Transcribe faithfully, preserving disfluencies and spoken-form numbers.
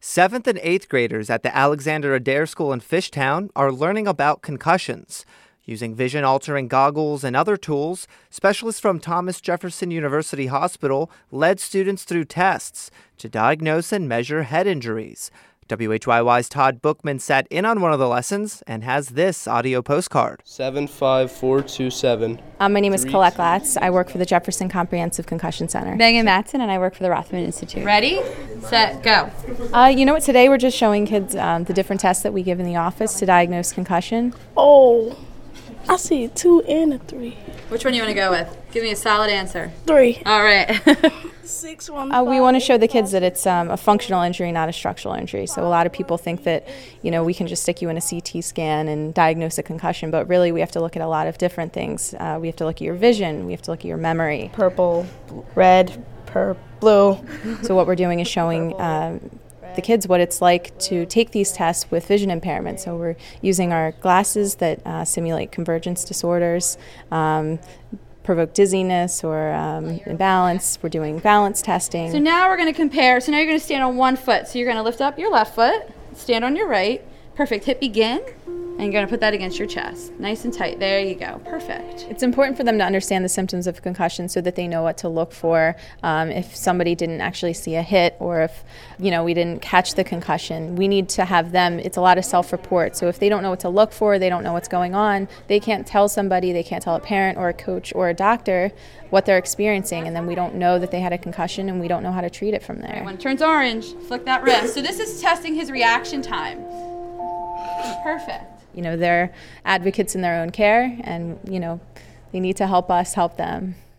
Seventh and eighth graders at the Alexander Adair School in Fishtown are learning about concussions. Using vision-altering goggles and other tools, specialists from Thomas Jefferson University Hospital led students through tests to diagnose and measure head injuries. W H Y Y's Todd Bookman sat in on one of the lessons and has this audio postcard. seven five four two seven. Um, my name is Colette Glatz. I work for the Jefferson Comprehensive Concussion Center. Megan Matson, and I work for the Rothman Institute. Ready, set, go. Uh, you know what? Today we're just showing kids um, the different tests that we give in the office to diagnose concussion. Oh, I see a two and a three. Which one do you want to go with? Give me a solid answer. Three. All right. Six, one, uh, we want to show the kids that it's um, a functional injury, not a structural injury. So a lot of people think that, you know, we can just stick you in a C T scan and diagnose a concussion, but really we have to look at a lot of different things. Uh, we have to look at your vision. We have to look at your memory. Purple, red, purple, blue. So what we're doing is showing um, the kids what it's like to take these tests with vision impairment. So we're using our glasses that uh, simulate convergence disorders, um, provoke dizziness or um, imbalance. We're doing balance testing. So now we're going to compare. So now you're going to stand on one foot. So you're going to lift up your left foot, stand on your right. Perfect. Hit begin. And you're going to put that against your chest. Nice and tight. There you go. Perfect. It's important for them to understand the symptoms of concussion so that they know what to look for. Um, if somebody didn't actually see a hit or if, you know, we didn't catch the concussion, we need to have them, it's a lot of self-report. So if they don't know what to look for, they don't know what's going on, they can't tell somebody, they can't tell a parent or a coach or a doctor what they're experiencing, and then we don't know that they had a concussion and we don't know how to treat it from there. When it turns orange, flick that wrist. So this is testing his reaction time. Perfect. You know, they're advocates in their own care, and, you know, they need to help us help them.